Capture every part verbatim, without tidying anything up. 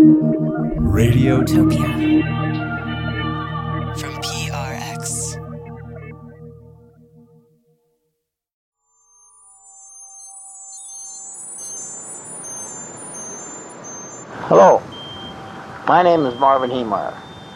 Radiotopia from P R X. Hello, my name is Marvin Heemeyer.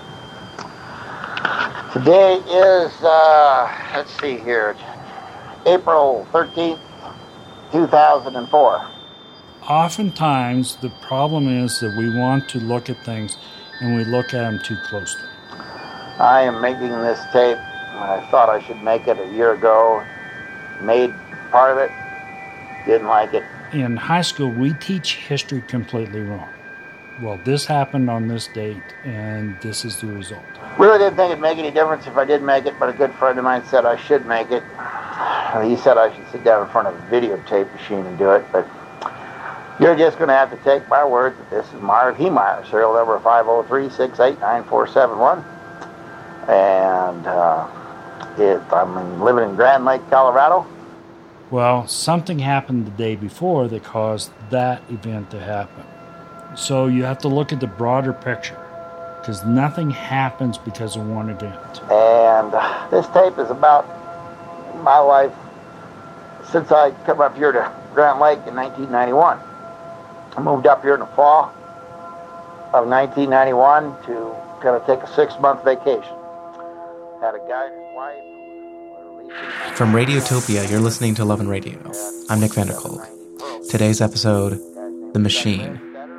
Today is, uh, let's see here, April thirteenth, two thousand four. Oftentimes, the problem is that we want to look at things and we look at them too closely. I am making this tape. I thought I should make it a year ago. Made part of it. Didn't like it. In high school, we teach history completely wrong. Well, this happened on this date, and this is the result. Really didn't think it'd make any difference if I did make it, but a good friend of mine said I should make it. He said I should sit down in front of a videotape machine and do it, but you're just going to have to take my word that this is Marv Heemeyer, serial number five oh three, six eight nine four seven one. And uh, it, I'm living in Grand Lake, Colorado. Well, something happened the day before that caused that event to happen. So you have to look at the broader picture, because nothing happens because of one event. And uh, this tape is about my life since I come up here to Grand Lake in nineteen ninety-one. I moved up here in the fall of nineteen ninety-one to kind of take a six-month vacation. Had a guy and his wife. From Radiotopia, you're listening to Love and Radio. I'm Nick Vanderkolk. Today's episode, The Machine.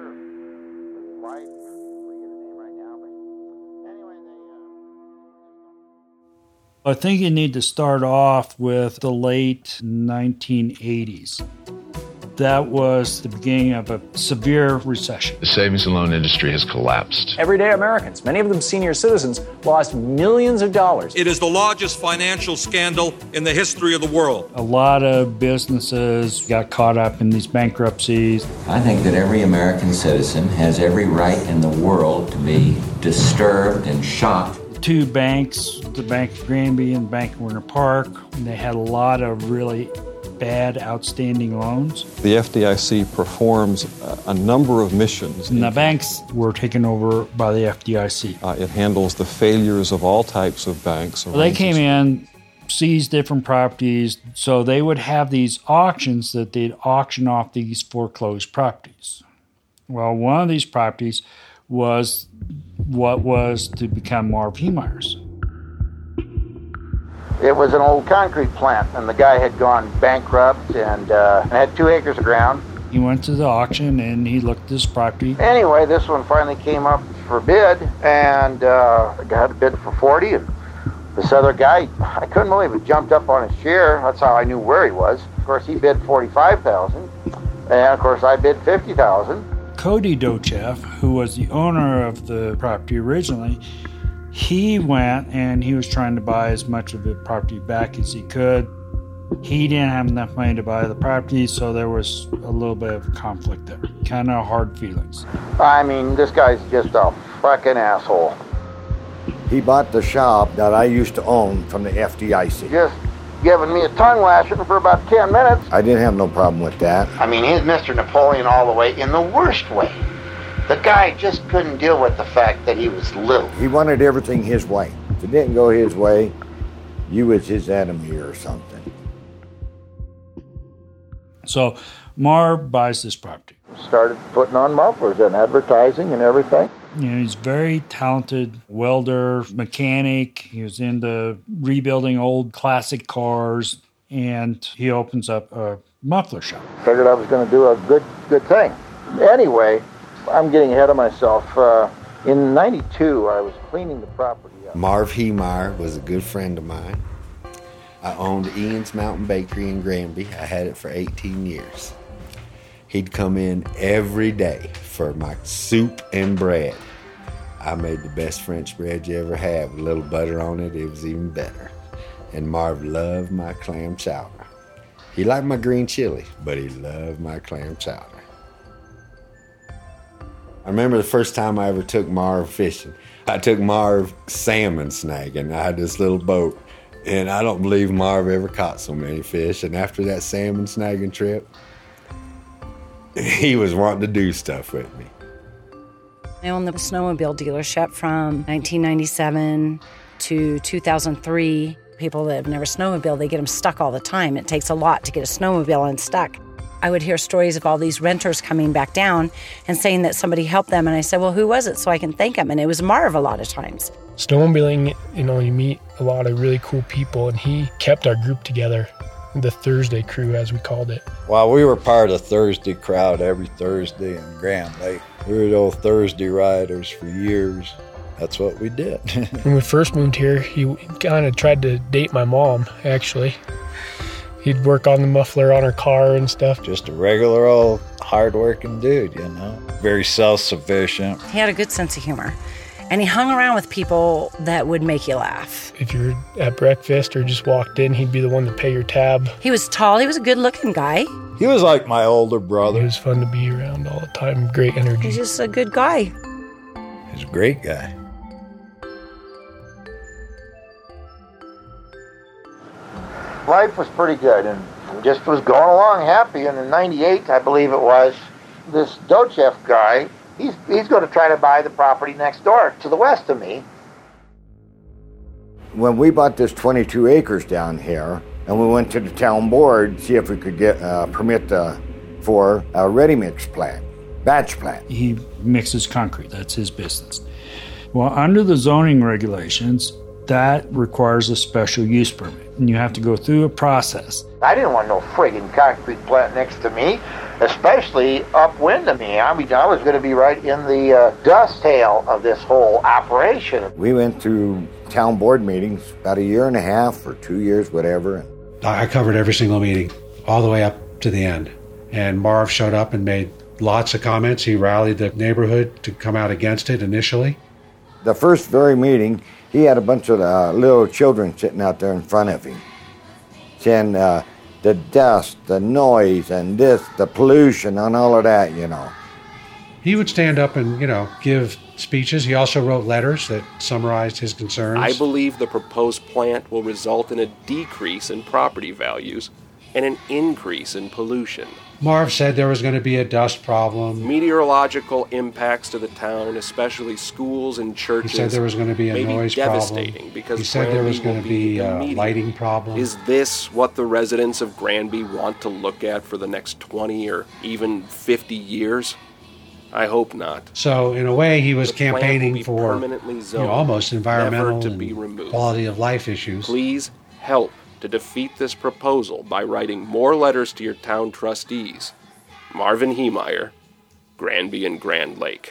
I think you need to start off with the late nineteen eighties. That was the beginning of a severe recession. The savings and loan industry has collapsed. Everyday Americans, many of them senior citizens, lost millions of dollars. It is the largest financial scandal in the history of the world. A lot of businesses got caught up in these bankruptcies. I think that every American citizen has every right in the world to be disturbed and shocked. Two banks, the Bank of Granby and the Bank of Winter Park, they had a lot of really bad, outstanding loans. The F D I C performs a number of missions. And the banks were taken over by the F D I C. Uh, it handles the failures of all types of banks. Well, they came in, seized different properties, so they would have these auctions that they'd auction off these foreclosed properties. Well, one of these properties was what was to become Marv Heemeyer's. It was an old concrete plant, and the guy had gone bankrupt and uh, had two acres of ground. He went to the auction, and he looked at this property. Anyway, this one finally came up for bid, and uh, I got a bid for forty, and this other guy, I couldn't believe it, jumped up on his chair. That's how I knew where he was. Of course, he bid forty-five thousand dollars, and of course, I bid fifty thousand dollars. Cody Dochev, who was the owner of the property originally, he went and he was trying to buy as much of the property back as he could. He didn't have enough money to buy the property, so there was a little bit of conflict there. Kind of hard feelings. I mean, this guy's just a fucking asshole. He bought the shop that I used to own from the F D I C. Just giving me a tongue lashing for about ten minutes. I didn't have no problem with that. I mean, he's Mister Napoleon all the way, in the worst way. The guy just couldn't deal with the fact that he was little. He wanted everything his way. If it didn't go his way, you was his enemy or something. So Marv buys this property. Started putting on mufflers and advertising and everything. You know, he's a very talented welder, mechanic. He was into rebuilding old classic cars, and he opens up a muffler shop. Figured I was going to do a good good thing. Anyway, I'm getting ahead of myself. Uh, in ninety-two, I was cleaning the property up. Marv Heemeyer was a good friend of mine. I owned Ian's Mountain Bakery in Granby. I had it for eighteen years. He'd come in every day for my soup and bread. I made the best French bread you ever had with a little butter on it. It was even better. And Marv loved my clam chowder. He liked my green chili, but he loved my clam chowder. I remember the first time I ever took Marv fishing. I took Marv salmon snagging. I had this little boat, and I don't believe Marv ever caught so many fish. And after that salmon snagging trip, he was wanting to do stuff with me. I owned the snowmobile dealership from nineteen ninety-seven to two thousand three. People that have never snowmobiled, they get them stuck all the time. It takes a lot to get a snowmobile unstuck. I would hear stories of all these renters coming back down and saying that somebody helped them. And I said, well, who was it so I can thank them? And it was Marv a lot of times. Snowmobiling, you know, you meet a lot of really cool people, and he kept our group together, the Thursday crew, as we called it. Well, we were part of the Thursday crowd every Thursday in Grand Lake. We were the old Thursday riders for years. That's what we did. When we first moved here, he kind of tried to date my mom, actually. He'd work on the muffler on her car and stuff. Just a regular old hard-working dude, you know. Very self-sufficient. He had a good sense of humor. And he hung around with people that would make you laugh. If you were at breakfast or just walked in, he'd be the one to pay your tab. He was tall. He was a good-looking guy. He was like my older brother. He was fun to be around all the time. Great energy. He's just a good guy. He's a great guy. Life was pretty good and just was going along happy. And in ninety-eight, I believe it was, this Dochev guy, he's, he's going to try to buy the property next door to the west of me. When we bought this twenty-two acres down here, and we went to the town board, see if we could get a permit uh, for a ready-mix plant, batch plant. He mixes concrete. That's his business. Well, under the zoning regulations, that requires a special use permit, and you have to go through a process. I didn't want no friggin' concrete plant next to me, especially upwind of me. I mean, I was going to be right in the uh, dust tail of this whole operation. We went through town board meetings about a year and a half or two years, whatever. I covered every single meeting, all the way up to the end. And Marv showed up and made lots of comments. He rallied the neighborhood to come out against it initially. The first very meeting, he had a bunch of uh, little children sitting out there in front of him, saying uh, the dust, the noise, and this, the pollution, and all of that, you know. He would stand up and, you know, give speeches. He also wrote letters that summarized his concerns. I believe the proposed plant will result in a decrease in property values and an increase in pollution. Marv said there was going to be a dust problem. Meteorological impacts to the town, especially schools and churches, he said there was going to be a may noise be devastating problem. Because he said there was going to be a be lighting problem. Is this what the residents of Granby want to look at for the next twenty or even fifty years? I hope not. So, in a way, he was the plant campaigning will be for permanently zoned, you know, almost environmental never to be and removed. quality of life issues. Please help to defeat this proposal by writing more letters to your town trustees. Marvin Heemeyer, Granby and Grand Lake.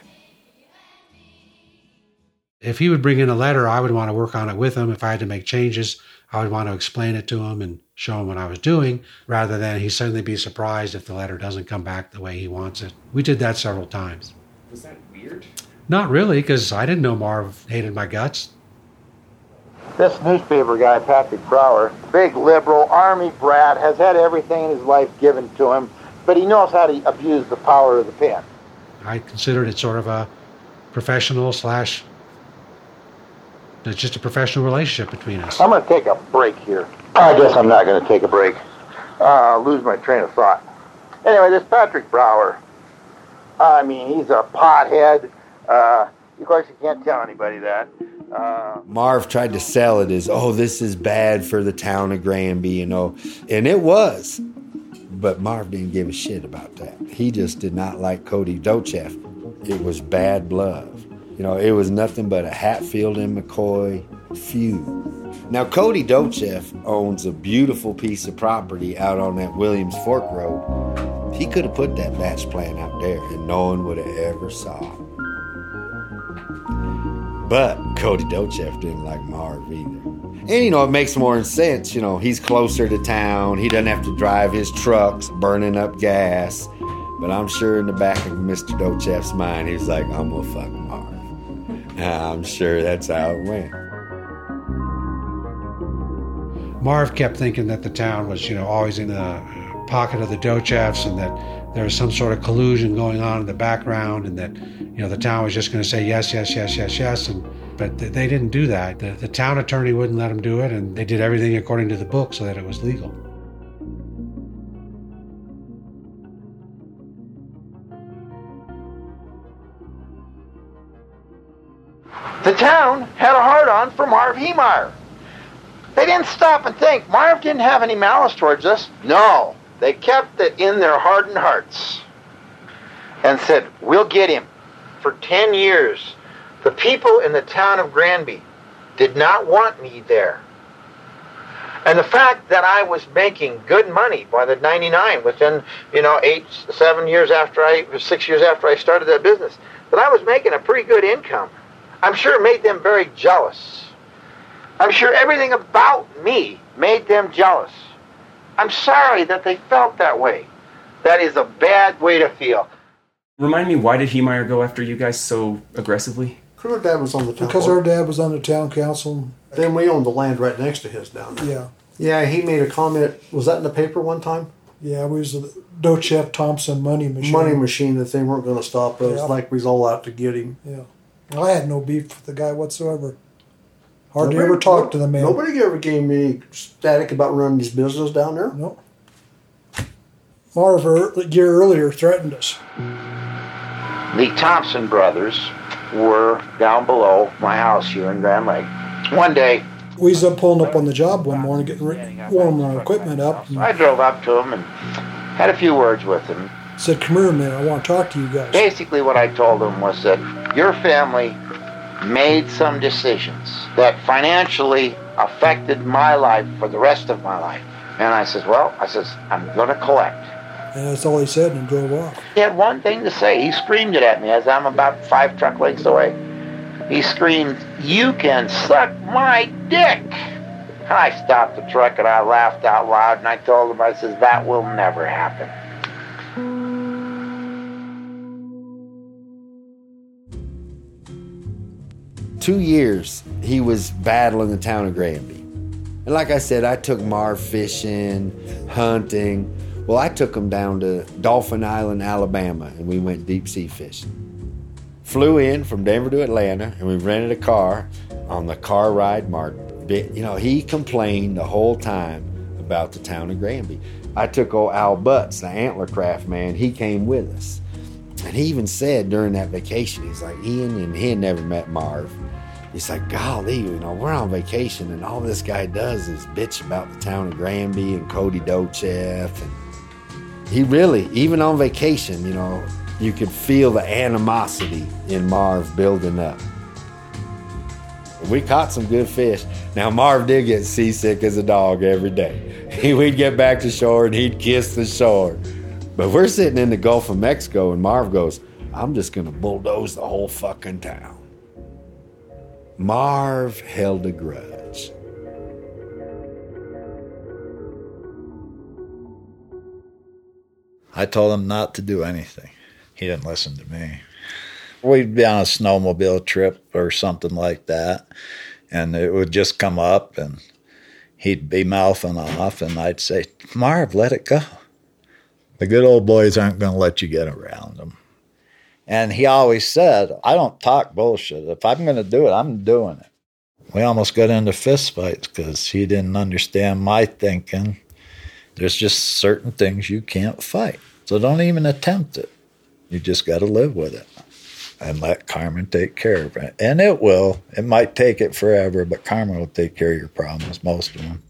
If he would bring in a letter, I would want to work on it with him. If I had to make changes, I would want to explain it to him and show him what I was doing, rather than he'd suddenly be surprised if the letter doesn't come back the way he wants it. We did that several times. Was that weird? Not really, because I didn't know Marv hated my guts. This newspaper guy, Patrick Brower, big liberal, army brat, has had everything in his life given to him, but he knows how to abuse the power of the pen. I considered it sort of a professional slash, it's just a professional relationship between us. I'm going to take a break here. I guess I'm not going to take a break. Uh, I'll lose my train of thought. Anyway, this Patrick Brower, I mean, he's a pothead. Uh, of course, you can't tell anybody that. Uh, Marv tried to sell it as, oh, this is bad for the town of Granby, you know, and it was. But Marv didn't give a shit about that. He just did not like Cody Dochev. It was bad blood. You know, it was nothing but a Hatfield and McCoy feud. Now, Cody Dochev owns a beautiful piece of property out on that Williams Fork Road. He could have put that batch plant out there and no one would have ever saw it. But Cody Dochev didn't like Marv either. And, you know, it makes more sense. You know, he's closer to town. He doesn't have to drive his trucks burning up gas. But I'm sure in the back of Mister Dochev's mind, he was like, I'm going to fuck Marv. And I'm sure that's how it went. Marv kept thinking that the town was, you know, always in the pocket of the Dochevs and that there was some sort of collusion going on in the background and that, you know, the town was just going to say yes, yes, yes, yes, yes. And But they didn't do that. The, the town attorney wouldn't let them do it, and they did everything according to the book so that it was legal. The town had a hard-on for Marv Heemeyer. They didn't stop and think. Marv didn't have any malice towards us. No, they kept it in their hardened hearts and said, we'll get him. For ten years, the people in the town of Granby did not want me there. And the fact that I was making good money by the ninety-nine, within, you know, eight, seven years after I, six years after I started that business, that I was making a pretty good income, I'm sure made them very jealous. I'm sure everything about me made them jealous. I'm sorry that they felt that way. That is a bad way to feel. Remind me, why did Heemeyer go after you guys so aggressively? Because our dad was on the town Because board. our dad was on the town council. Then we owned the land right next to his down there. Yeah. Yeah, he made a comment. Was that in the paper one time? Yeah, we was the Dochef Thompson money machine. Money machine that they weren't going to stop us. Yeah. Like we was all out to get him. Yeah. Well, I had no beef with the guy whatsoever. Hardly Nobody, ever talked to the man. Nobody ever gave me static about running his business down there. Nope. Marv, a year earlier, threatened us. The Thompson brothers were down below my house here in Grand Lake. One day, we was up pulling up on the job one morning, getting re- warming our equipment up. I drove up to him and had a few words with him. Said, come here a minute, I want to talk to you guys. Basically what I told him was that your family made some decisions that financially affected my life for the rest of my life. And I says, well, I says, I'm going to collect. And that's all he said and drove off. He had one thing to say. He screamed it at me as I'm about five truck lengths away. He screamed, you can suck my dick. And I stopped the truck and I laughed out loud and I told him, I says, that will never happen. Two years he was battling the town of Granby. And like I said, I took Marv fishing, hunting. Well, I took him down to Dolphin Island, Alabama, and we went deep sea fishing. Flew in from Denver to Atlanta, and we rented a car on the car ride Martin. You know, he complained the whole time about the town of Granby. I took old Al Butts, the antler craft man, he came with us. And he even said during that vacation, he's like, Ian, and he had never met Marv. He's like, golly, you know, we're on vacation, and all this guy does is bitch about the town of Granby and Cody Dochef. And he really, even on vacation, you know, you could feel the animosity in Marv building up. We caught some good fish. Now, Marv did get seasick as a dog every day. He, we'd get back to shore, and he'd kiss the shore. But we're sitting in the Gulf of Mexico, and Marv goes, I'm just going to bulldoze the whole fucking town. Marv held a grudge. I told him not to do anything. He didn't listen to me. We'd be on a snowmobile trip or something like that, and it would just come up, and he'd be mouthing off, and I'd say, Marv, let it go. The good old boys aren't going to let you get around them. And he always said, I don't talk bullshit. If I'm going to do it, I'm doing it. We almost got into fistfights because he didn't understand my thinking. There's just certain things you can't fight. So don't even attempt it. You just got to live with it and let karma take care of it. And it will. It might take it forever, but karma will take care of your problems, most of them.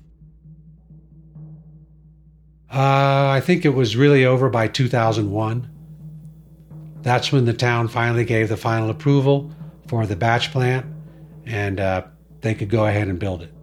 Uh, I think it was really over by two thousand one. That's when the town finally gave the final approval for the batch plant, and uh, they could go ahead and build it.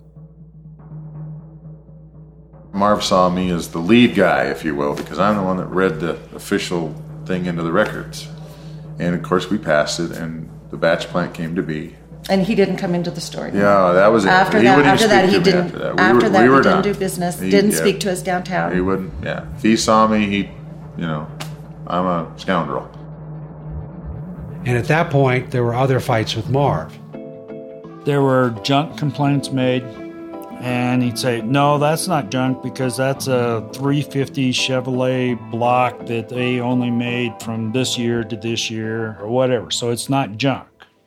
Marv saw me as the lead guy, if you will, because I'm the one that read the official thing into the records. And of course we passed it, and the batch plant came to be. And he didn't come into the story. Yeah, that was it. After he that, after that, he didn't. After that, we after were, that, we were he didn't done. do business. He, didn't yeah, speak to us downtown. He wouldn't. Yeah, if he saw me, he, you know, I'm a scoundrel. And at that point, there were other fights with Marv. There were junk complaints made, and he'd say, no, that's not junk because that's a three fifty Chevrolet block that they only made from this year to this year or whatever. So it's not junk.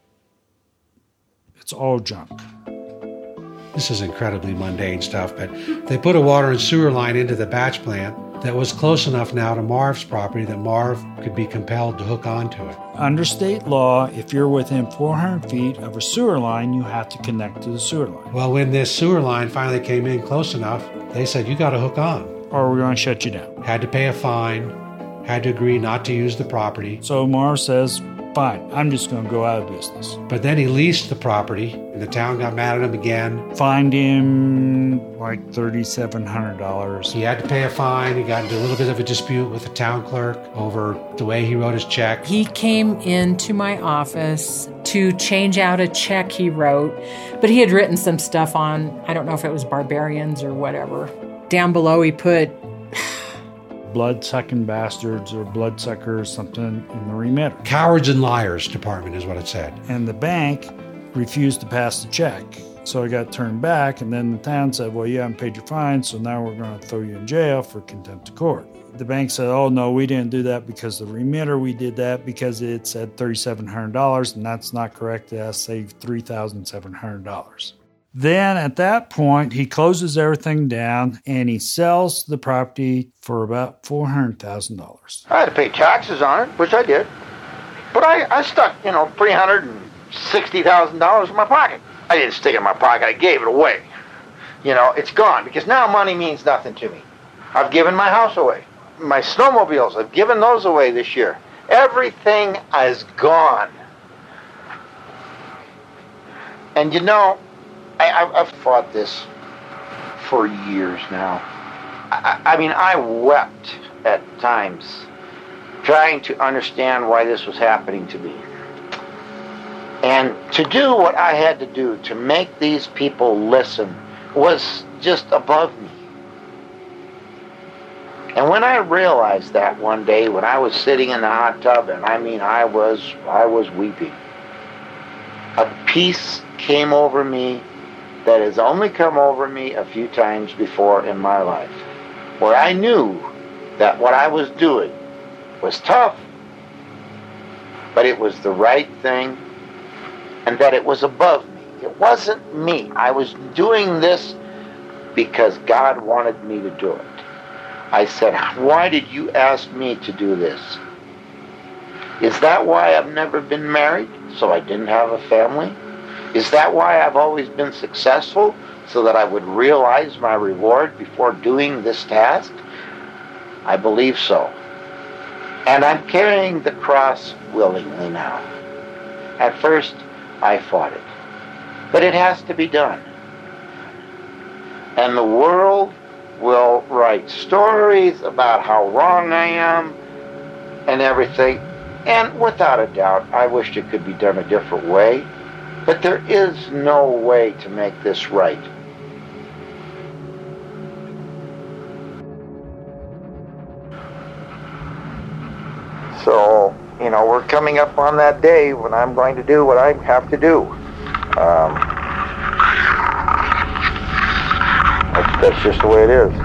It's all junk. This is incredibly mundane stuff, but they put a water and sewer line into the batch plant that was close enough now to Marv's property that Marv could be compelled to hook onto it. Under state law, if you're within four hundred feet of a sewer line, you have to connect to the sewer line. Well, when this sewer line finally came in close enough, they said, you got to hook on. Or we're going to shut you down. Had to pay a fine, had to agree not to use the property. So Marv says, fine, I'm just going to go out of business. But then he leased the property, and the town got mad at him again. Fined him like three thousand seven hundred dollars. He had to pay a fine. He got into a little bit of a dispute with the town clerk over the way he wrote his check. He came into my office to change out a check he wrote, but he had written some stuff on, I don't know if it was barbarians or whatever. Down below he put blood-sucking bastards or bloodsuckers, something in the remitter. Cowards and liars department is what it said. And the bank refused to pass the check. So it got turned back, and then the town said, well, you haven't paid your fine, so now we're going to throw you in jail for contempt of court. The bank said, oh, no, we didn't do that because the remitter, we did that because it said three thousand seven hundred dollars, and that's not correct. It has to say three thousand seven hundred dollars. Then at that point, he closes everything down and he sells the property for about four hundred thousand dollars. I had to pay taxes on it, which I did. But I, I stuck, you know, three hundred sixty thousand dollars in my pocket. I didn't stick it in my pocket. I gave it away. You know, it's gone because now money means nothing to me. I've given my house away. My snowmobiles, I've given those away this year. Everything is gone. And you know, I, I've fought this for years now. I, I mean, I wept at times trying to understand why this was happening to me. And to do what I had to do to make these people listen was just above me. And when I realized that one day, when I was sitting in the hot tub, and I mean, I was, I was weeping, a peace came over me that has only come over me a few times before in my life, where I knew that what I was doing was tough, but it was the right thing, and that it was above me. It wasn't me. I was doing this because God wanted me to do it. I said, why did you ask me to do this? Is that why I've never been married, so I didn't have a family? Is that why I've always been successful, so that I would realize my reward before doing this task? I believe so. And I'm carrying the cross willingly now. At first, I fought it. But it has to be done. And the world will write stories about how wrong I am and everything. And without a doubt, I wished it could be done a different way. But there is no way to make this right. So, you know, we're coming up on that day when I'm going to do what I have to do. Um, that's, that's just the way it is.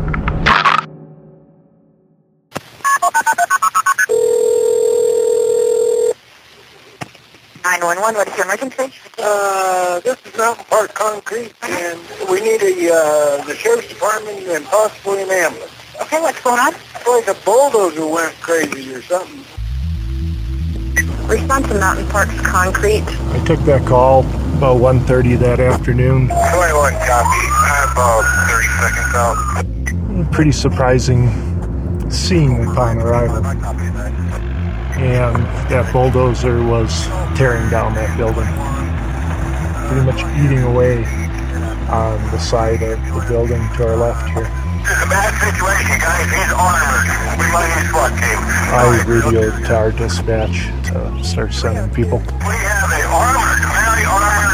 nine one one, what is your emergency? Uh, this is Mountain Park Concrete, and we need a, uh, the sheriff's department and possibly an ambulance. Okay, what's going on? It's like a bulldozer went crazy or something. Response to Mountain Park's Concrete. I took that call about one thirty that afternoon. twenty-one copy. About thirty seconds out. Pretty surprising scene upon arrival. And that bulldozer was tearing down that building. Pretty much eating away on the side of the building to our left here. It's a bad situation, guys. He's armored. We might need SWAT team. I radioed to our dispatch to start sending people. We have an armored, very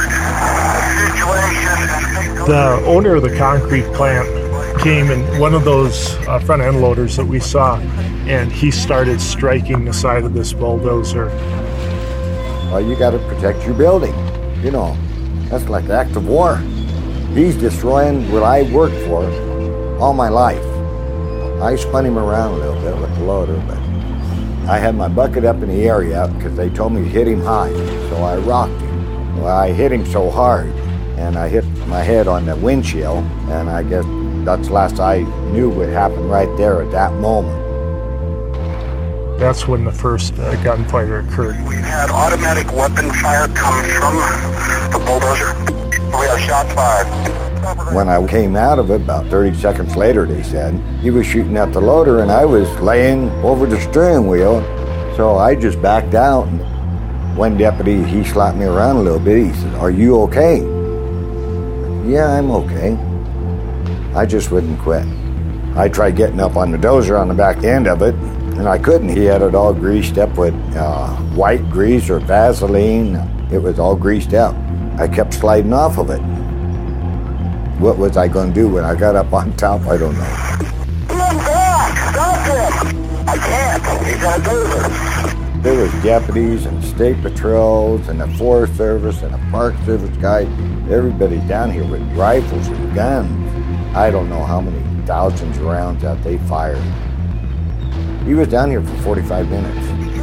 armored situation. The owner of the concrete plant came in one of those uh, front end loaders that we saw, and he started striking the side of this bulldozer. Well, you got to protect your building. You know, that's like an act of war. He's destroying what I worked for all my life. I spun him around a little bit with the loader, but I had my bucket up in the area because they told me to hit him high, so I rocked him. Well, I hit him so hard, and I hit my head on the windshield, and I guess that's the last I knew would happen right there at that moment. That's when the first uh, gunfire occurred. We had automatic weapon fire coming from the bulldozer. We have shots fired. When I came out of it, about thirty seconds later, they said, he was shooting at the loader and I was laying over the steering wheel. So I just backed out. And one deputy, he slapped me around a little bit. He said, "Are you okay?" "Yeah, I'm okay." I just wouldn't quit. I tried getting up on the dozer on the back end of it, and I couldn't. He had it all greased up with uh, white grease or Vaseline. It was all greased up. I kept sliding off of it. What was I going to do when I got up on top? I don't know. Stop him! I can't. He's got a dozer. There was deputies and state patrols and the Forest Service and the Park Service guys. Everybody down here with rifles and guns. I don't know how many thousands of rounds that they fired. He was down here for forty-five minutes.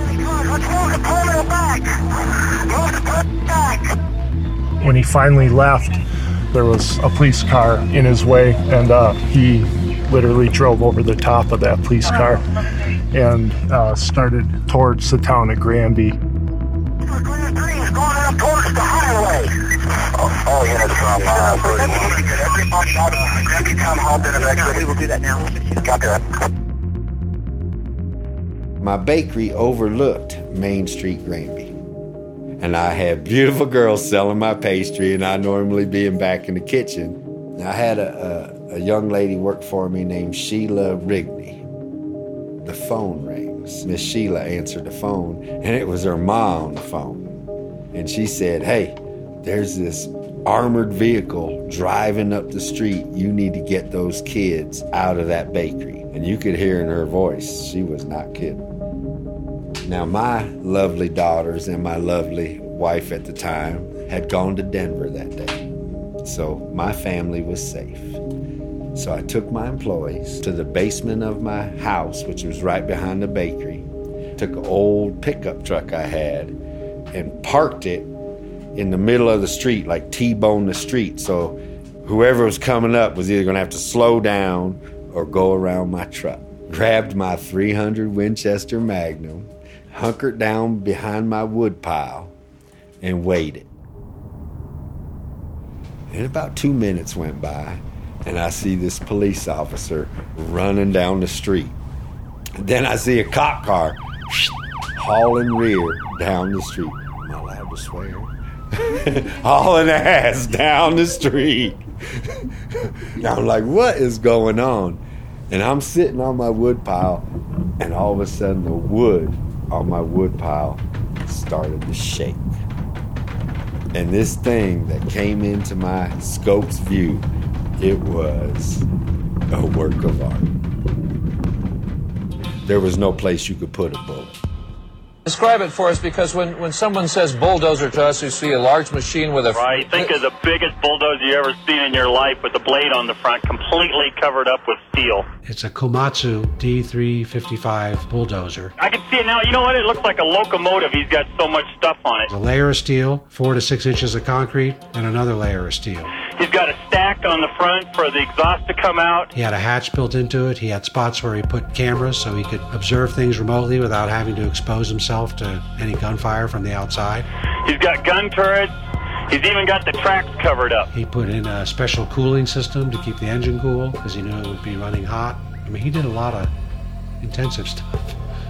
When he finally left, there was a police car in his way, and uh, he literally drove over the top of that police car and uh, started towards the town of Granby. Going out towards the highway. Oh, oh units from uh, everybody out of Granby Town Hall been evacuated. We will do that now. Copy that. My bakery overlooked Main Street, Granby. And I had beautiful girls selling my pastry, and I normally being back in the kitchen. I had a, a, a young lady work for me named Sheila Rigney. The phone rings. Miss Sheila answered the phone, and it was her ma on the phone. And she said, "Hey, there's this armored vehicle driving up the street. You need to get those kids out of that bakery." And you could hear in her voice, she was not kidding. Now, my lovely daughters and my lovely wife at the time had gone to Denver that day. So my family was safe. So I took my employees to the basement of my house, which was right behind the bakery, took an old pickup truck I had and parked it in the middle of the street, like T-bone the street. So whoever was coming up was either going to have to slow down or go around my truck. Grabbed my three hundred Winchester Magnum, hunkered down behind my wood pile, and waited. And about two minutes went by, and I see this police officer running down the street. Then I see a cop car hauling rear down the street. Am I allowed to swear? Hauling ass down the street. I'm like, what is going on? And I'm sitting on my wood pile, and all of a sudden the wood on my wood pile started to shake. And this thing that came into my scope's view, it was a work of art. There was no place you could put a bullet. Describe it for us, because when, when someone says bulldozer to us, you see a large machine with a... Right, think of the biggest bulldozer you ever seen in your life with the blade on the front, completely covered up with steel. It's a Komatsu D three fifty-five bulldozer. I can see it now. You know what? It looks like a locomotive. He's got so much stuff on it. A layer of steel, four to six inches of concrete, and another layer of steel. He's got a stack on the front for the exhaust to come out. He had a hatch built into it. He had spots where he put cameras so he could observe things remotely without having to expose himself to any gunfire from the outside. He's got gun turrets. He's even got the tracks covered up. He put in a special cooling system to keep the engine cool because he knew it would be running hot. I mean, he did a lot of intensive stuff.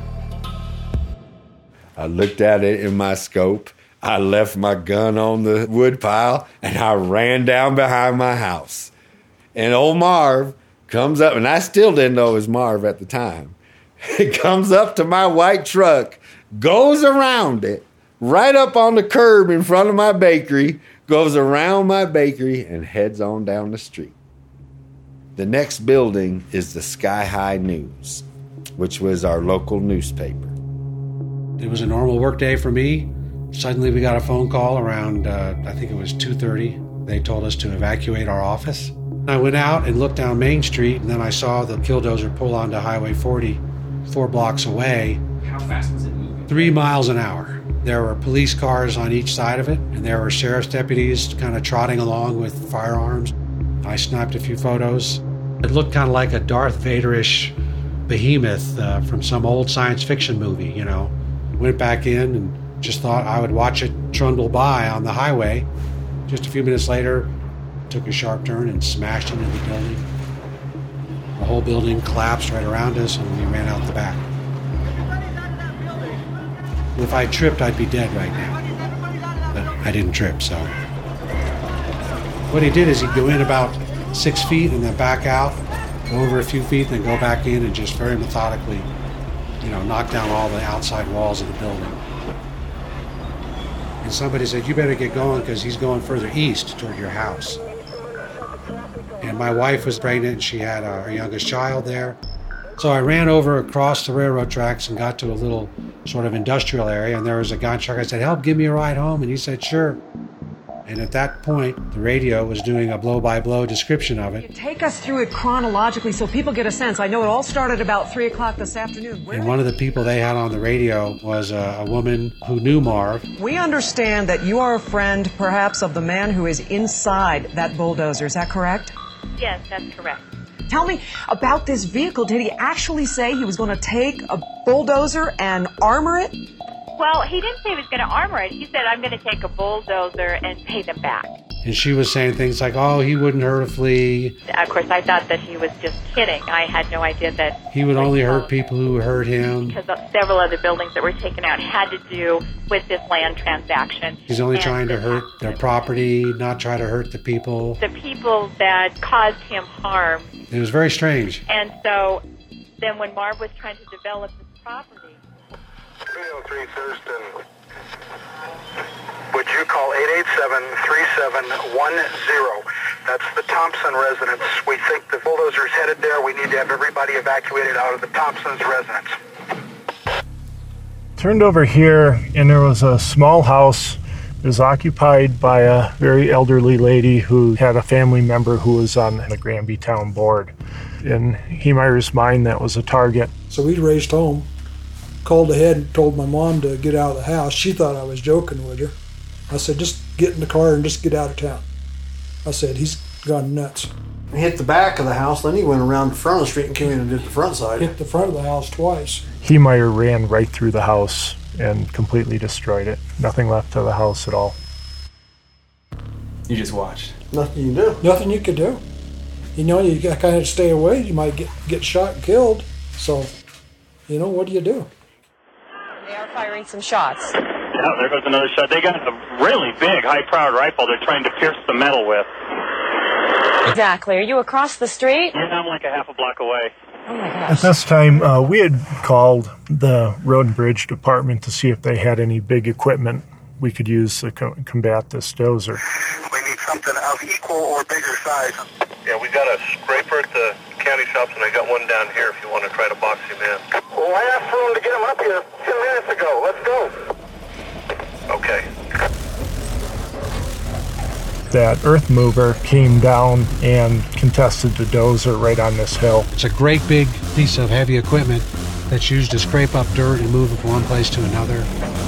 I looked at it in my scope. I left my gun on the wood pile, and I ran down behind my house. And old Marv comes up, and I still didn't know it was Marv at the time. He comes up to my white truck, goes around it, right up on the curb in front of my bakery, goes around my bakery, and heads on down the street. The next building is the Sky High News, which was our local newspaper. It was a normal work day for me. Suddenly we got a phone call around, uh, I think it was two thirty. They told us to evacuate our office. I went out and looked down Main Street, and then I saw the killdozer pull onto Highway forty, four blocks away. How fast was it moving? Three miles an hour. There were police cars on each side of it, and there were sheriff's deputies kind of trotting along with firearms. I snapped a few photos. It looked kind of like a Darth Vader-ish behemoth uh, from some old science fiction movie, you know. Went back in and just thought I would watch it trundle by on the highway. Just a few minutes later, took a sharp turn and smashed into the building. The whole building collapsed right around us, and we ran out the back. If I tripped, I'd be dead right now. But I didn't trip, so. What he did is he'd go in about six feet and then back out, go over a few feet, then go back in and just very methodically, you know, knock down all the outside walls of the building. And somebody said, you better get going because he's going further east toward your house. And my wife was pregnant and she had our youngest child there. So I ran over across the railroad tracks and got to a little sort of industrial area, and there was a guy in truck. I said, help, give me a ride home. And he said, sure. And at that point, the radio was doing a blow-by-blow description of it. Take us through it chronologically so people get a sense. I know it all started about three o'clock this afternoon. Where and one of the people they had on the radio was a, a woman who knew Marv. We understand that you are a friend, perhaps, of the man who is inside that bulldozer. Is that correct? Yes, that's correct. Tell me about this vehicle. Did he actually say he was going to take a bulldozer and armor it? Well, he didn't say he was going to armor it. He said, I'm going to take a bulldozer and pay them back. And she was saying things like, oh, he wouldn't hurt a flea. Of course, I thought that he was just kidding. I had no idea that... He would only hurt people who hurt him. Because several other buildings that were taken out had to do with this land transaction. He's only and trying to hurt their property, not try to hurt the people. The people that caused him harm. It was very strange. And so then when Marv was trying to develop his property... three oh three Thurston. Would you call eight eight seven, three seven one zero? That's the Thompson residence. We think the bulldozer's headed there. We need to have everybody evacuated out of the Thompson's residence. Turned over here, and there was a small house. It was occupied by a very elderly lady who had a family member who was on the Granby Town Board. In Heemeyer's mind, that was a target. So we raced home, called ahead and told my mom to get out of the house. She thought I was joking with her. I said, just get in the car and just get out of town. I said, he's gone nuts. He hit the back of the house, then he went around the front of the street and came in and did the front side. Hit the front of the house twice. Heemeyer ran right through the house and completely destroyed it. Nothing left of the house at all. You just watched? Nothing you can do. Nothing you could do. You know, you got to kind of stay away. You might get, get shot and killed. So, you know, what do you do? They are firing some shots. Yeah, there goes another shot. They got a really big, high-powered rifle they're trying to pierce the metal with. Exactly. Are you across the street? Yeah, I'm like a half a block away. Oh my gosh. At this time, uh, we had called the Road and Bridge Department to see if they had any big equipment we could use to co- combat this dozer. We need something of equal or bigger size. Yeah, we got a scraper at the county shops, and I got one down here if you want to try to box him in. Well, I asked for him to get him up here ten minutes ago. Let's go. Okay. That earth mover came down and contested the dozer right on this hill. It's a great big piece of heavy equipment that's used to scrape up dirt and move it from one place to another.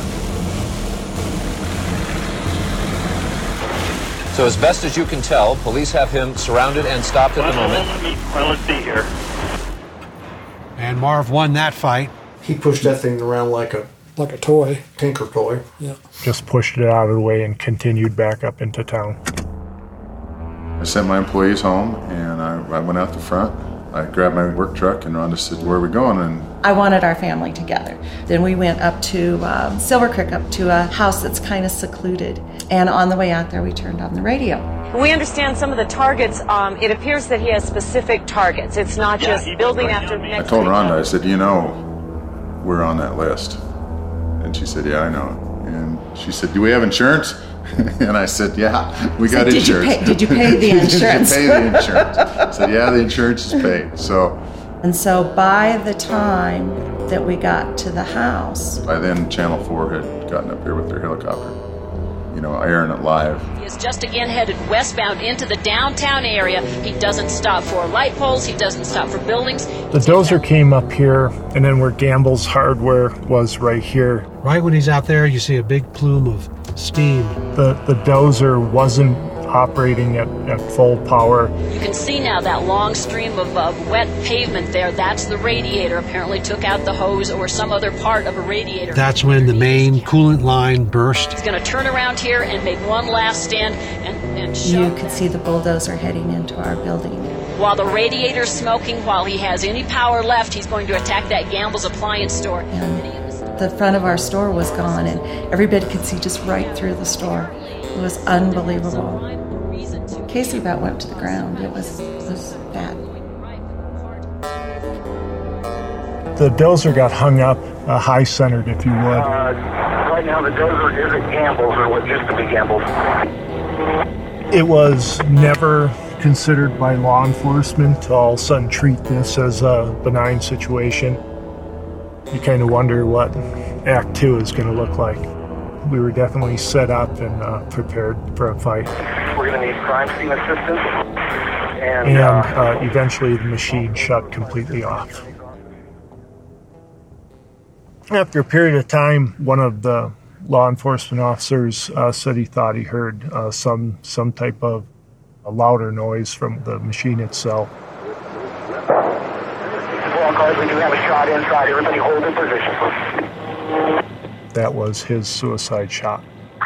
So as best as you can tell, police have him surrounded and stopped at the moment. Let me, well, let's see here. And Marv won that fight. He pushed that thing around like a like a toy. Tinker toy. Yeah. Just pushed it out of the way and continued back up into town. I sent my employees home, and I, I went out the front. I grabbed my work truck, and Rhonda said, where are we going? And I wanted our family together. Then we went up to um, Silver Creek, up to a house that's kind of secluded. And on the way out there, we turned on the radio. We understand some of the targets. Um, it appears that he has specific targets. It's not just yeah, building after next. I told Rhonda, I said, you know, we're on that list. And she said, yeah, I know. And she said, do we have insurance? And I said, yeah, we got so did insurance. You pay, did you pay the insurance? Did you pay the insurance? I said, yeah, the insurance is paid. So. And so by the time that we got to the house. By then, Channel four had gotten up here with their helicopter, you know, airing it live. He is just again headed westbound into the downtown area. He doesn't stop for light poles. He doesn't stop for buildings. The dozer came up here, and then where Gamble's hardware was right here. Right when he's out there, you see a big plume of steam. The the dozer wasn't operating at, at full power. You can see now that long stream of uh, wet pavement there. That's the radiator. Apparently took out the hose or some other part of a radiator. That's when the main coolant line burst. He's going to turn around here and make one last stand and, and shove. You could see the bulldozer heading into our building. While the radiator's smoking, while he has any power left, he's going to attack that Gamble's appliance store. And the front of our store was gone, and everybody could see just right through the store. It was unbelievable. Casey about went to the ground. It was, it was bad. The dozer got hung up, uh, high-centered, if you would. Uh, right now, the dozer is at Gamble's, or what used to be Gamble's. It was never considered by law enforcement to all of a sudden treat this as a benign situation. You kind of wonder what Act Two is going to look like. We were definitely set up and uh, prepared for a fight. We're going to need crime scene assistance. And, and uh, uh, eventually the machine shut completely off. After a period of time, one of the law enforcement officers uh, said he thought he heard uh, some some type of a louder noise from the machine itself. All cars, we do have a shot inside. Everybody hold in position. That was his suicide shot.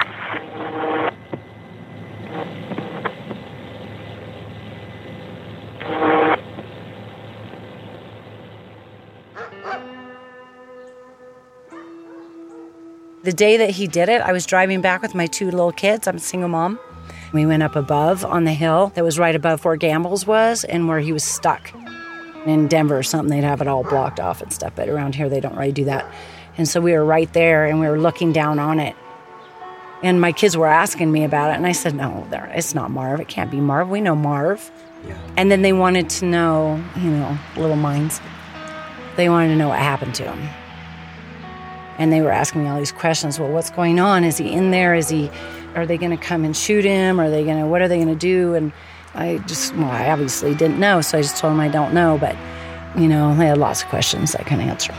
The day that he did it, I was driving back with my two little kids. I'm a single mom. We went up above on the hill that was right above where Gamble's was and where he was stuck. In Denver or something, they'd have it all blocked off and stuff, but around here they don't really do that. And so we were right there and we were looking down on it. And my kids were asking me about it, and I said, no, it's not Marv. It can't be Marv. We know Marv. Yeah. And then they wanted to know, you know, little minds. They wanted to know what happened to him. And they were asking me all these questions. Well, what's going on? Is he in there? Is he... Are they going to come and shoot him? Are they going to, what are they going to do? And I just, well, I obviously didn't know, so I just told them I don't know. But, you know, they had lots of questions I couldn't answer.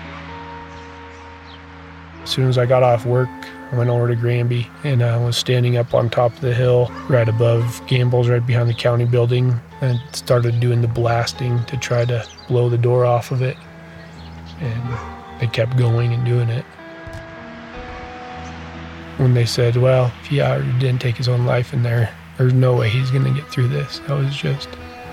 As soon as I got off work, I went over to Granby, and I was standing up on top of the hill right above Gamble's, right behind the county building, and started doing the blasting to try to blow the door off of it. And they kept going and doing it. When they said, well, if he didn't take his own life in there, there's no way he's going to get through this. That was just,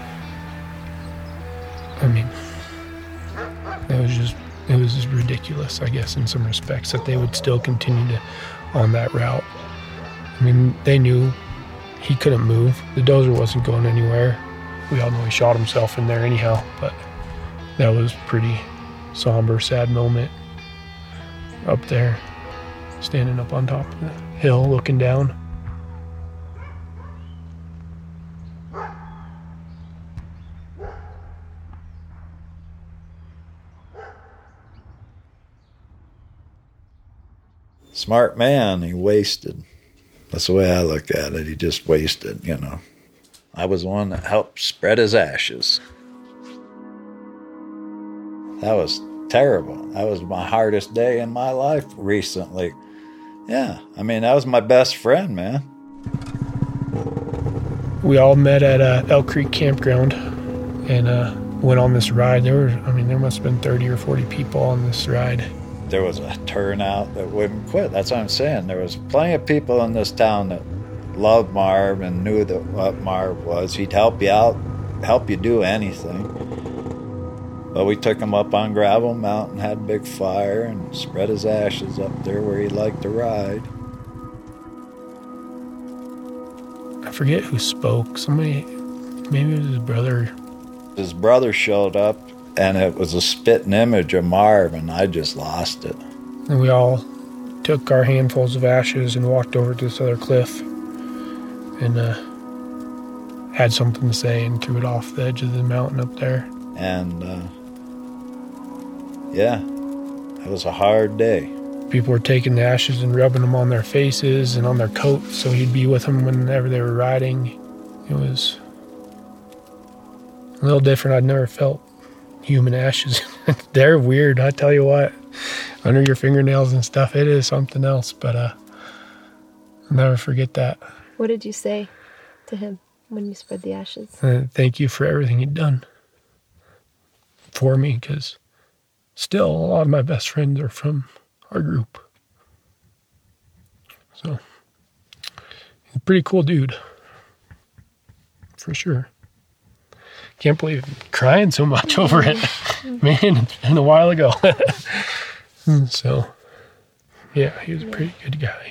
I mean, that was just, it was just ridiculous, I guess, in some respects, that they would still continue to on that route. I mean, they knew he couldn't move. The dozer wasn't going anywhere. We all know he shot himself in there anyhow, but that was pretty somber, sad moment up there. Standing up on top of the hill, looking down. Smart man, he wasted. That's the way I look at it. He just wasted, you know. I was the one that helped spread his ashes. That was terrible. That was my hardest day in my life recently. Yeah, I mean, that was my best friend, man. We all met at uh, Elk Creek Campground and uh, went on this ride. There were, I mean, there must have been thirty or forty people on this ride. There was a turnout that wouldn't quit. That's what I'm saying. There was plenty of people in this town that loved Marv and knew that what Marv was. He'd help you out, help you do anything. But we took him up on Gravel Mountain, had a big fire, and spread his ashes up there where he liked to ride. I forget who spoke. Somebody, maybe it was his brother. His brother showed up, and it was a spitting image of Marv, and I just lost it. And we all took our handfuls of ashes and walked over to this other cliff and uh, had something to say and threw it off the edge of the mountain up there. And, uh, yeah, it was a hard day. People were taking the ashes and rubbing them on their faces and on their coats, so he'd be with them whenever they were riding. It was a little different. I'd never felt human ashes. They're weird, I tell you what. Under your fingernails and stuff, it is something else, but uh, I'll never forget that. What did you say? to him when you spread the ashes? Uh, thank you for everything you've done for me, because still a lot of my best friends are from our group. So, he's a pretty cool dude. For sure. Can't believe I'm crying so much over it. Man, it's been a while ago. So, yeah, he was a pretty good guy.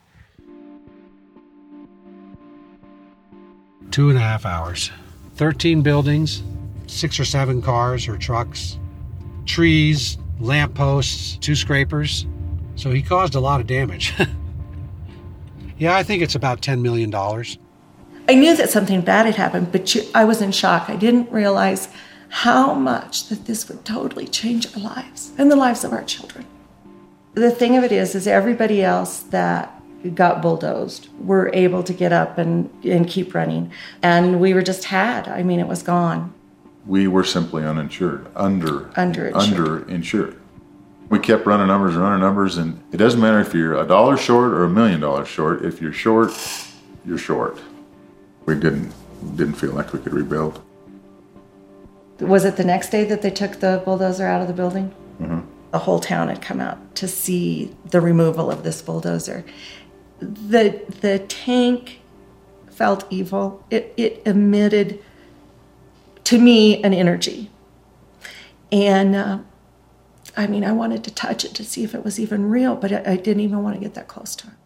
Two and a half hours. thirteen buildings, six or seven cars or trucks, trees, lampposts, two scrapers. So he caused a lot of damage. Yeah, I think it's about ten million dollars. I knew that something bad had happened, but you, I was in shock. I didn't realize how much that this would totally change our lives and the lives of our children. The thing of it is, is everybody else that got bulldozed were able to get up and, and keep running. And we were just had. I mean, it was gone. We were simply uninsured, under, Underinsured. underinsured. We kept running numbers and running numbers, and it doesn't matter if you're a dollar short or a million dollars short. If you're short, you're short. We didn't didn't feel like we could rebuild. Was it the next day that they took the bulldozer out of the building? Mm-hmm. The whole town had come out to see the removal of this bulldozer. The the tank felt evil. It it emitted, to me, an energy. And uh, I mean, I wanted to touch it to see if it was even real, but I, I didn't even want to get that close to it.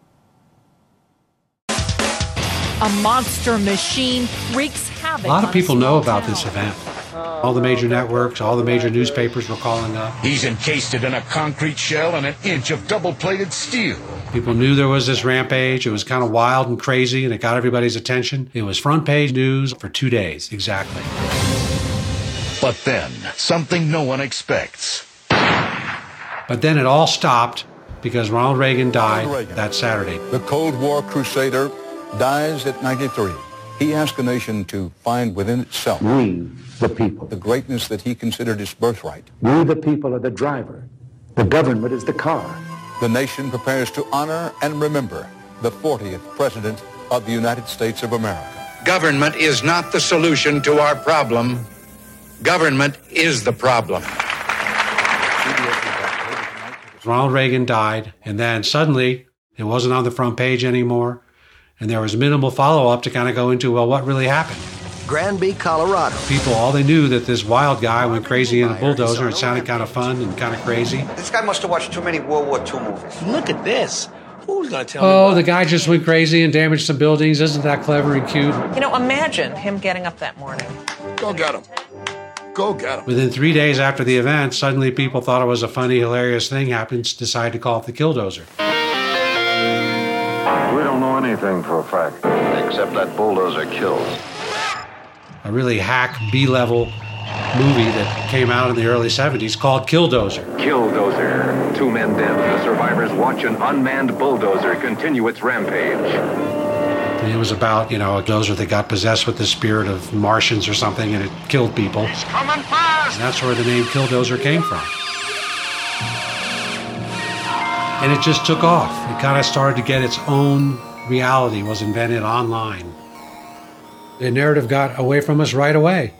A monster machine wreaks havoc. A lot of people know about this event. All the major networks, all the major newspapers were calling up. He's encased it in a concrete shell and an inch of double-plated steel. People knew there was this rampage. It was kind of wild and crazy, and it got everybody's attention. It was front page news for two days, exactly. But then, something no one expects. But then it all stopped because Ronald Reagan died Reagan, that Saturday. The Cold War crusader dies at ninety-three. He asked the nation to find within itself, we, the people, the greatness that he considered his birthright. We, the people, are the driver. The government is the car. The nation prepares to honor and remember the fortieth President of the United States of America. Government is not the solution to our problem. Government is the problem. Ronald Reagan died, and then suddenly it wasn't on the front page anymore, and there was minimal follow-up to kind of go into, well, what really happened? Granby, Colorado. People, all they knew that this wild guy went crazy in a bulldozer. It sounded kind of fun and kind of crazy. This guy must have watched too many World War Two movies. Look at this. Who's going to tell oh, me? Oh, the guy just went crazy and damaged some buildings. Isn't that clever and cute? You know, imagine him getting up that morning. Go get him. Go get him. Within three days after the event, suddenly people thought it was a funny, hilarious thing happened, decided to call it the Killdozer. We don't know anything for a fact, except that bulldozer killed. A really hack B-level movie that came out in the early seventies called Killdozer. Killdozer. Two men dead. The survivors watch an unmanned bulldozer continue its rampage. And it was about, you know, a dozer that got possessed with the spirit of Martians or something, and it killed people. He's coming fast! And that's where the name Killdozer came from. And it just took off. It kind of started to get its own reality, was invented online. The narrative got away from us right away.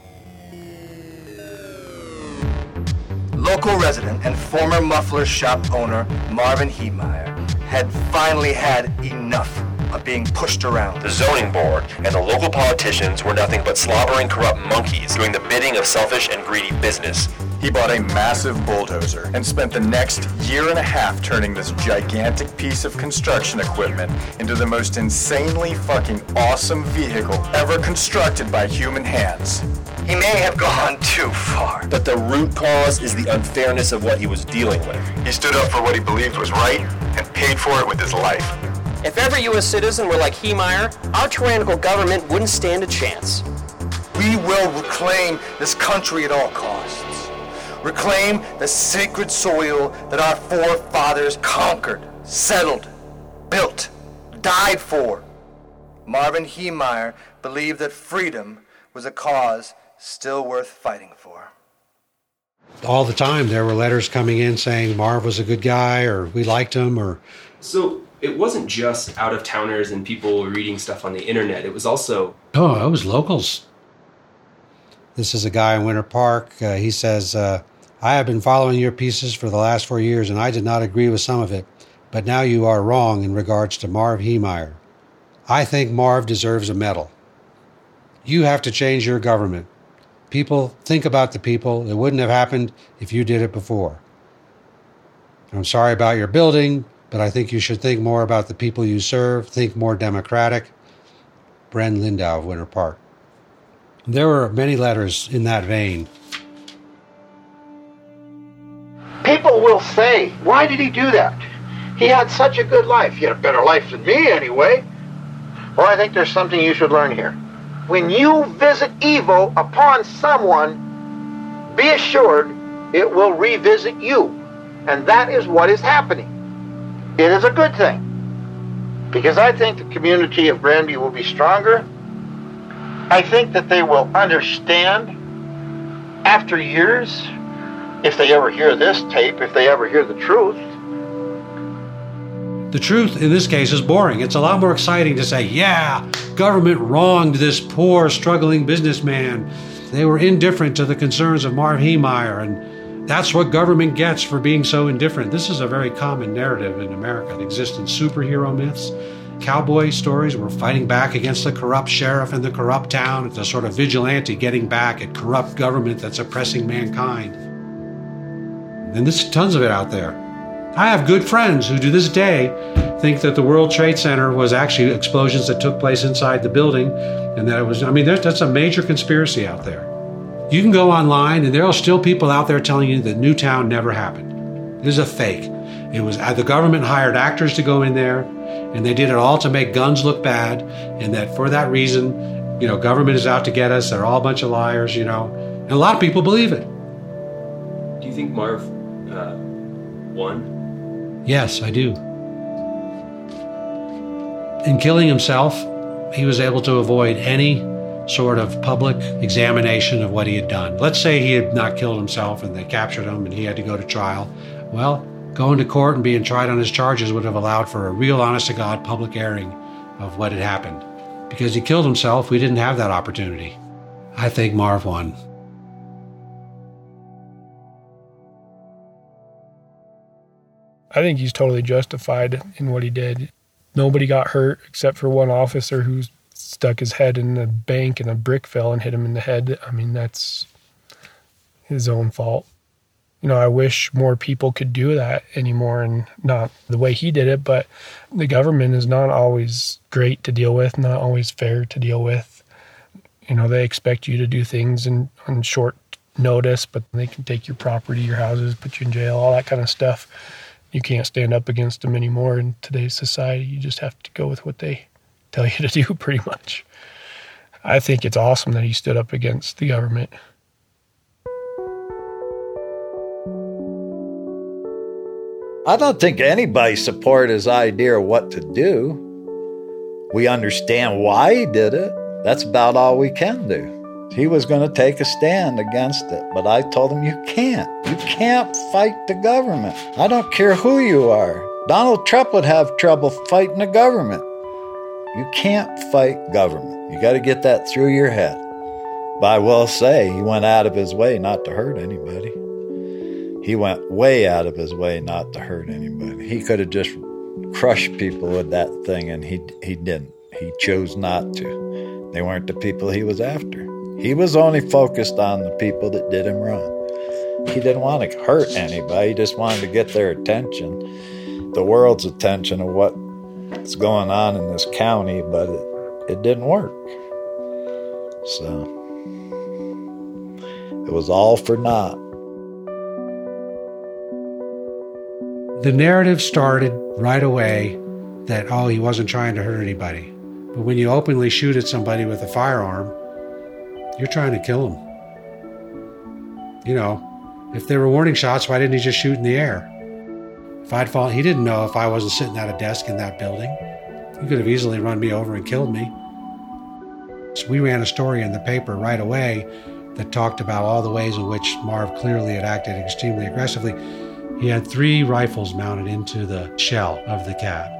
Local resident and former muffler shop owner Marvin Heemeyer had finally had enough of being pushed around. The zoning board and the local politicians were nothing but slobbering, corrupt monkeys doing the bidding of selfish and greedy business. He bought a massive bulldozer and spent the next year and a half turning this gigantic piece of construction equipment into the most insanely fucking awesome vehicle ever constructed by human hands. He may have gone too far. But the root cause is the unfairness of what he was dealing with. He stood up for what he believed was right and paid for it with his life. If every U S citizen were like Heemeyer, our tyrannical government wouldn't stand a chance. We will reclaim this country at all costs. Reclaim the sacred soil that our forefathers conquered, settled, built, died for. Marvin Heemeyer believed that freedom was a cause still worth fighting for. All the time there were letters coming in saying Marv was a good guy, or we liked him, or... So it wasn't just out-of-towners and people reading stuff on the internet. It was also... Oh, it was locals. This is a guy in Winter Park. Uh, he says, uh, I have been following your pieces for the last four years, and I did not agree with some of it. But now you are wrong in regards to Marv Heemeyer. I think Marv deserves a medal. You have to change your government. People, think about the people. It wouldn't have happened if you did it before. I'm sorry about your building, but I think you should think more about the people you serve. Think more democratic. Bren Lindau of Winter Park. There were many letters in that vein. People will say, why did he do that? He had such a good life. He had a better life than me anyway. Well, I think there's something you should learn here. When you visit evil upon someone, be assured it will revisit you. And that is what is happening. It is a good thing. Because I think the community of Granby will be stronger. I think that they will understand after years, if they ever hear this tape, if they ever hear the truth. The truth in this case is boring. It's a lot more exciting to say, yeah, government wronged this poor, struggling businessman. They were indifferent to the concerns of Marv Heemeyer, and that's what government gets for being so indifferent. This is a very common narrative in America. It exists in superhero myths, cowboy stories. We're fighting back against the corrupt sheriff in the corrupt town. It's a sort of vigilante getting back at corrupt government that's oppressing mankind. And there's tons of it out there. I have good friends who to this day think that the World Trade Center was actually explosions that took place inside the building, and that it was, I mean, that's a major conspiracy out there. You can go online and there are still people out there telling you that Newtown never happened. It is a fake. It was, the government hired actors to go in there, and they did it all to make guns look bad, and that for that reason, you know, government is out to get us. They're all a bunch of liars, you know, and a lot of people believe it. Do you think Marv uh, won? Yes, I do. In killing himself, he was able to avoid any sort of public examination of what he had done. Let's say he had not killed himself and they captured him and he had to go to trial. Well, going to court and being tried on his charges would have allowed for a real honest-to-God public airing of what had happened. Because he killed himself, we didn't have that opportunity. I think Marv won. I think he's totally justified in what he did. Nobody got hurt except for one officer who stuck his head in the bank and a brick fell and hit him in the head. I mean, that's his own fault. You know, I wish more people could do that anymore, and not the way he did it, but the government is not always great to deal with, not always fair to deal with. You know, they expect you to do things in, on short notice, but they can take your property, your houses, put you in jail, all that kind of stuff. You can't stand up against them anymore in today's society. You just have to go with what they tell you to do, pretty much. I think it's awesome that he stood up against the government. I don't think anybody supported his idea of what to do. We understand why he did it. That's about all we can do. He was going to take a stand against it, but I told him, you can't. You can't fight the government. I don't care who you are. Donald Trump would have trouble fighting the government. You can't fight government. You got to get that through your head. But I will say, he went out of his way not to hurt anybody. He went way out of his way not to hurt anybody. He could have just crushed people with that thing, and he he didn't. He chose not to. They weren't the people he was after. He was only focused on the people that did him wrong. He didn't want to hurt anybody. He just wanted to get their attention, the world's attention of what's going on in this county, but it, it didn't work. So it was all for naught. The narrative started right away that, oh, he wasn't trying to hurt anybody. But when you openly shoot at somebody with a firearm, you're trying to kill him. You know, if there were warning shots, why didn't he just shoot in the air? If I'd fallen, he didn't know if I wasn't sitting at a desk in that building. He could have easily run me over and killed me. So we ran a story in the paper right away that talked about all the ways in which Marv clearly had acted extremely aggressively. He had three rifles mounted into the shell of the cab.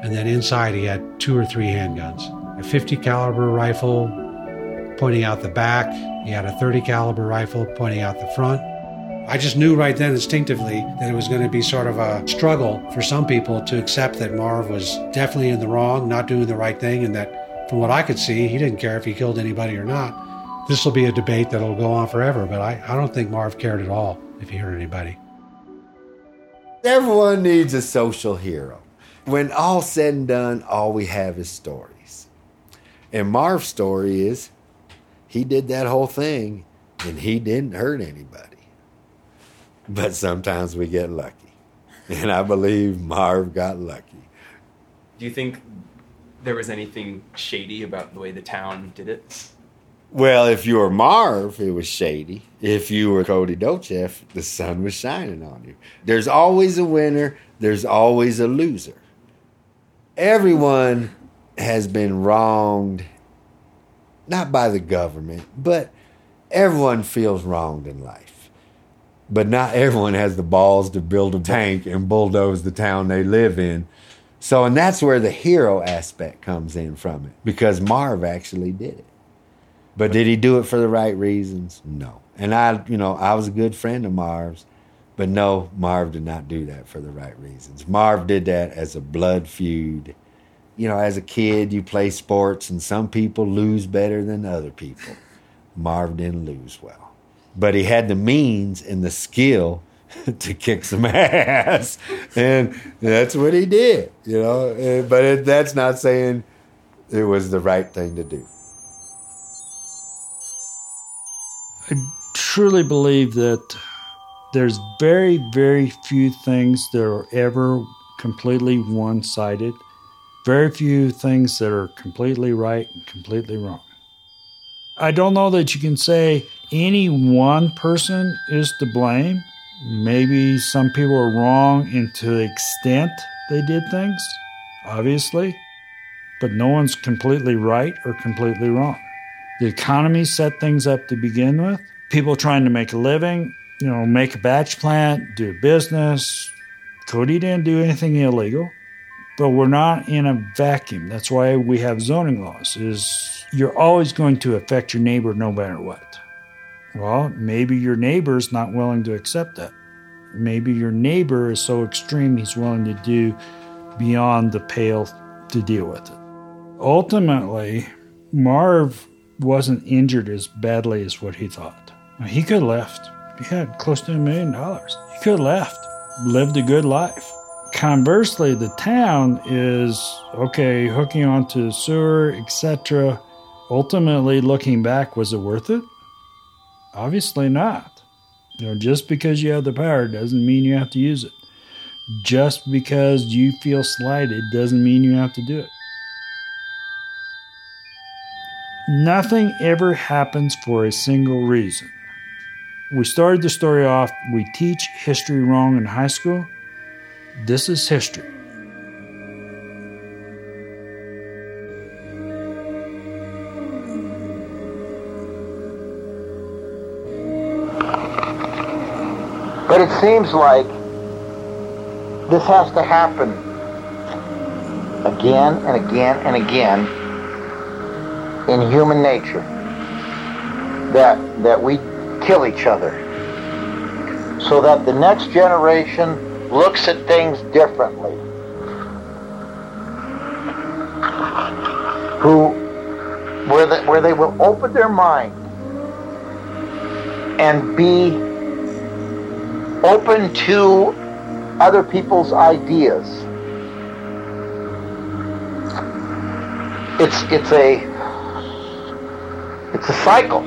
And then inside he had two or three handguns. A fifty caliber rifle pointing out the back. He had a thirty caliber rifle pointing out the front. I just knew right then instinctively that it was going to be sort of a struggle for some people to accept that Marv was definitely in the wrong, not doing the right thing, and that from what I could see, he didn't care if he killed anybody or not. This will be a debate that'll go on forever, but I, I don't think Marv cared at all if he hurt anybody. Everyone needs a social hero. When all said and done, all we have is stories. And Marv's story is he did that whole thing and he didn't hurt anybody. But sometimes we get lucky. And I believe Marv got lucky. Do you think there was anything shady about the way the town did it? Well, if you were Marv, it was shady. If you were Cody Docheff, the sun was shining on you. There's always a winner. There's always a loser. Everyone has been wronged, not by the government, but everyone feels wronged in life. But not everyone has the balls to build a tank and bulldoze the town they live in. So, and that's where the hero aspect comes in from it, because Marv actually did it. But did he do it for the right reasons? No. And I, you know, I was a good friend of Marv's, but no, Marv did not do that for the right reasons. Marv did that as a blood feud. You know, as a kid, you play sports and some people lose better than other people. Marv didn't lose well. But he had the means and the skill to kick some ass. And that's what he did, you know. But it, that's not saying it was the right thing to do. I truly believe that there's very, very few things that are ever completely one-sided. Very few things that are completely right and completely wrong. I don't know that you can say any one person is to blame. Maybe some people are wrong in to the extent they did things, obviously, but no one's completely right or completely wrong. The economy set things up to begin with. People trying to make a living, you know, make a batch plant, do a business. Cody didn't do anything illegal, but we're not in a vacuum. That's why we have zoning laws, is you're always going to affect your neighbor no matter what. Well, maybe your neighbor's not willing to accept that. Maybe your neighbor is so extreme he's willing to do beyond the pale to deal with it. Ultimately, Marv wasn't injured as badly as what he thought. He could have left. He had close to a million dollars. He could have left, lived a good life. Conversely, the town is, okay, hooking onto the sewer, et cetera. Ultimately, looking back, was it worth it? Obviously not. You know, just because you have the power doesn't mean you have to use it. Just because you feel slighted doesn't mean you have to do it. Nothing ever happens for a single reason. We started the story off, we teach history wrong in high school. This is history. But it seems like this has to happen again and again and again in human nature. That that we kill each other so that the next generation looks at things differently. Who, where they, where they will open their mind and be open to other people's ideas. It's it's a it's a cycle.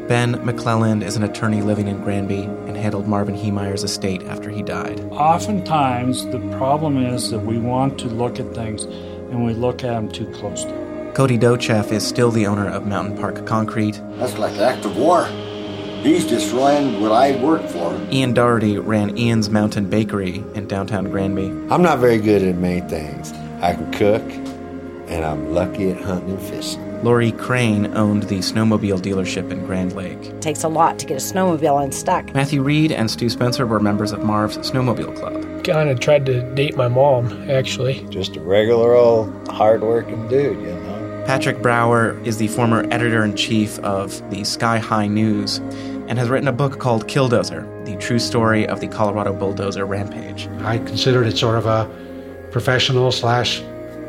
Ben McClelland is an attorney living in Granby and handled Marvin Heemeyer's estate after he died. Oftentimes, the problem is that we want to look at things and we look at them too closely. Cody Docheff is still the owner of Mountain Park Concrete. That's like an act of war. He's destroying what I worked for. Ian Doherty ran Ian's Mountain Bakery in downtown Granby. I'm not very good at many things. I can cook, and I'm lucky at hunting and fishing. Lori Crane owned the snowmobile dealership in Grand Lake. It takes a lot to get a snowmobile unstuck. Matthew Reed and Stu Spencer were members of Marv's Snowmobile Club. Kind of tried to date my mom, actually. Just a regular old hard-working dude, you know. Patrick Brower is the former editor-in-chief of the Sky High News and has written a book called Killdozer, the true story of the Colorado bulldozer rampage. I considered it sort of a professional slash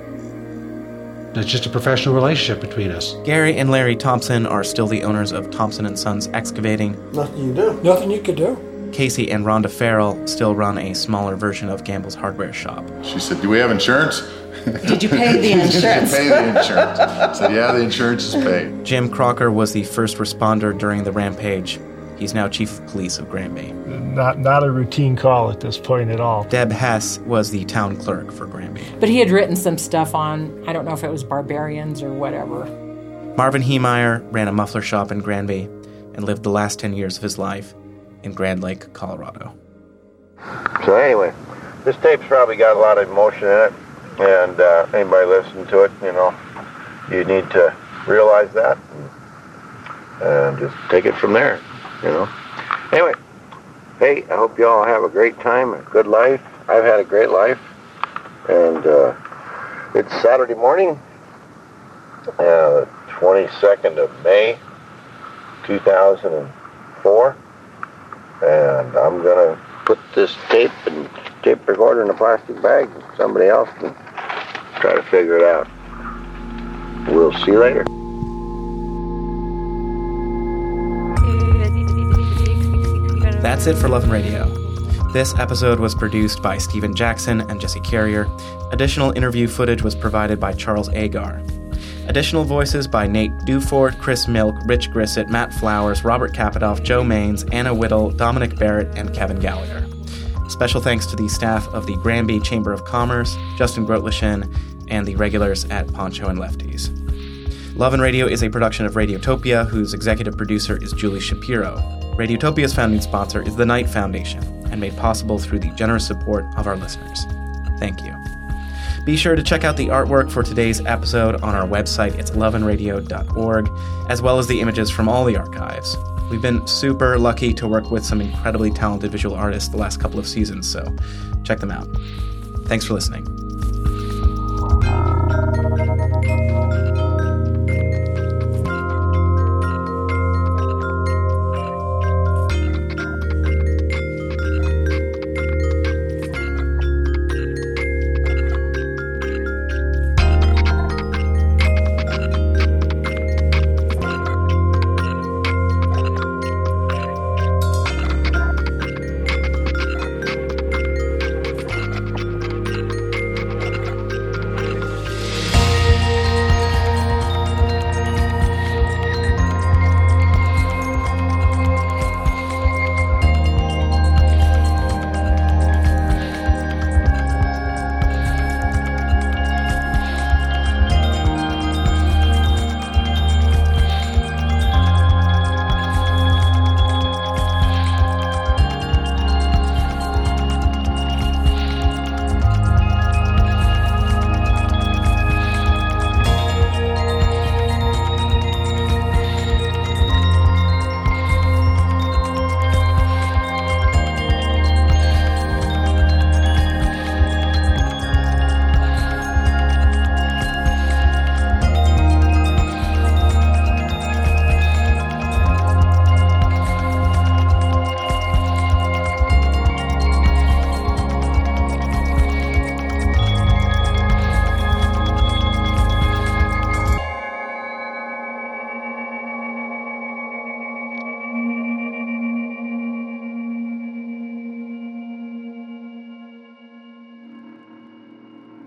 It's just a professional relationship between us. Gary and Larry Thompson are still the owners of Thompson and Sons Excavating. Nothing you do. Nothing you could do. Casey and Rhonda Farrell still run a smaller version of Gamble's Hardware Shop. She said, "Do we have insurance?" Did you pay the insurance? Did you pay the insurance? I said, "Yeah, the insurance is paid." Jim Crocker was the first responder during the rampage. He's now chief of police of Granby. Not not a routine call at this point at all. Deb Hess was the town clerk for Granby. But he had written some stuff on, I don't know if it was barbarians or whatever. Marvin Heemeyer ran a muffler shop in Granby and lived the last ten years of his life in Grand Lake, Colorado. So anyway, this tape's probably got a lot of emotion in it, and uh, anybody listening to it, you know, you need to realize that and, and just take it from there. You know. Anyway, hey, I hope you all have a great time, a good life. I've had a great life, and uh, it's Saturday morning, uh, the twenty-second of May, two thousand four, and I'm gonna put this tape and tape recorder in a plastic bag. And somebody else can try to figure it out. We'll see you later. That's it for Love and Radio. This episode was produced by Stephen Jackson and Jesse Carrier. Additional interview footage was provided by Charles Agar. Additional voices by Nate Dufort, Chris Milk, Rich Grissett, Matt Flowers, Robert Kapitoff, Joe Maines, Anna Whittle, Dominic Barrett, and Kevin Gallagher. Special thanks to the staff of the Granby Chamber of Commerce, Justin Grotlishin, and the regulars at Poncho and Lefties. Love and Radio is a production of Radiotopia, whose executive producer is Julie Shapiro. Radiotopia's founding sponsor is the Knight Foundation, and made possible through the generous support of our listeners. Thank you. Be sure to check out the artwork for today's episode on our website. It's love and radio dot org, as well as the images from all the archives. We've been super lucky to work with some incredibly talented visual artists the last couple of seasons, so check them out. Thanks for listening.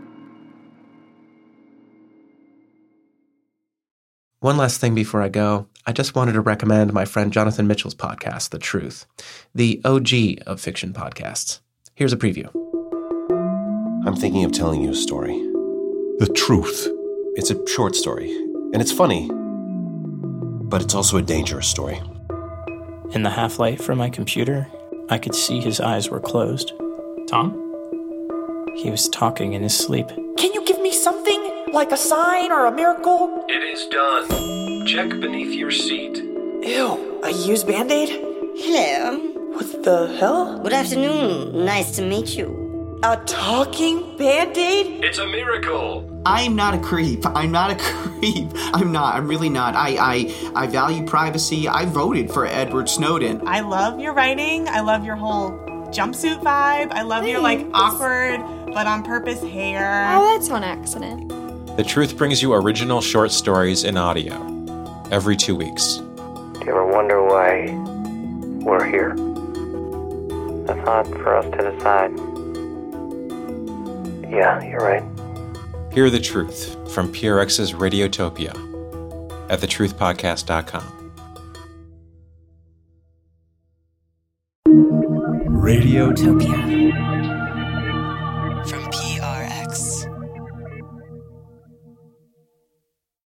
One last thing before I go. I just wanted to recommend my friend Jonathan Mitchell's podcast, The Truth, the O G of fiction podcasts. Here's a preview. I'm thinking of telling you a story. The Truth. It's a short story, and it's funny, but it's also a dangerous story. In the half-light from my computer, I could see his eyes were closed. Tom? He was talking in his sleep. Can you give me something? Like a sign or a miracle? It is done. Check beneath your seat. Ew, a used Band-Aid? Hello. What the hell? Good afternoon. Nice to meet you. A talking Band-Aid? It's a miracle. I'm not a creep. I'm not a creep. I'm not. I'm really not. I, I, I value privacy. I voted for Edward Snowden. I love your writing. I love your whole jumpsuit vibe. I love Thanks. your, like, awkward but on purpose hair. Oh, that's on accident. The Truth brings you original short stories in audio every two weeks. Do you ever wonder why we're here? That's not for us to decide. Yeah, you're right. Hear the Truth from P R X's Radiotopia at the truth podcast dot com. Radiotopia.